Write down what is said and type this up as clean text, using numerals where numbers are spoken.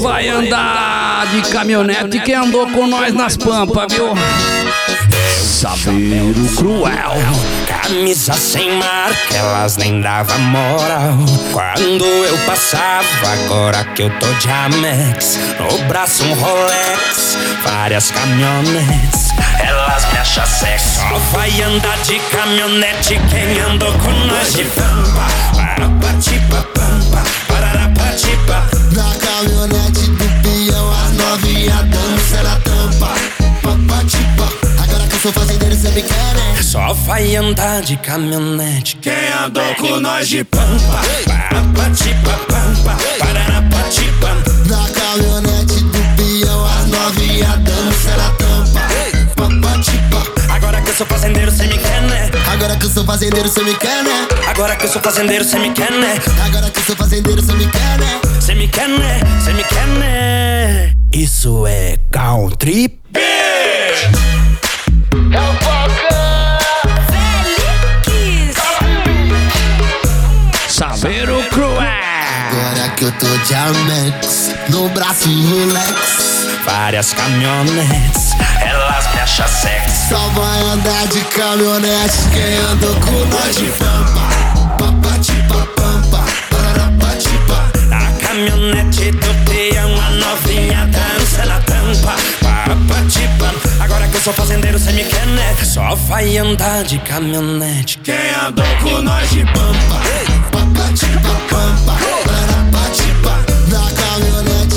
vai andar de caminhonete quem andou com nós nas pampas, viu? Saveiro Cruel. Camisa sem marca, elas nem davam moral quando eu passava. Agora que eu tô de Amex, no braço um Rolex, várias caminhonetes, elas me acham sexy. Só vai andar de caminhonete quem andou com nós de pampa. Parapatipa, pampa, pararapatipa. Na caminhonete do peão, as novinha dança na tampa. Papatipa. Agora que eu sou fazendeiro, cê me quer, né? Só vai andar de caminhonete quem andou com nós de pampa. Parapatipa, pampa, pararapatipa. Na caminhonete do peão, as novinha dança na tampa. Papatipa. Agora que eu sou fazendeiro, cê me quer, né? Agora que eu sou fazendeiro, cê me quer, né? Agora que eu sou fazendeiro, cê me quer, né? Agora que eu sou fazendeiro, cê me quer, né? Cê me quer, né? Cê me quer, né? Isso é country. Saveiro Cruel. Agora que eu tô de Amex, no braço Rolex, Várias caminhonetes, elas me acham sexy. só vai andar de caminhonete quem andou com nós de pampa. Papatipa, pampa, parapatipa. Na caminhonete do peão, a novinha dança na tampa. Papatipa. Agora que eu sou fazendeiro, cê me quer, né? Só vai andar de caminhonete quem andou com nós de pampa. Papatipa, pampa, parapatipa. Na caminhonete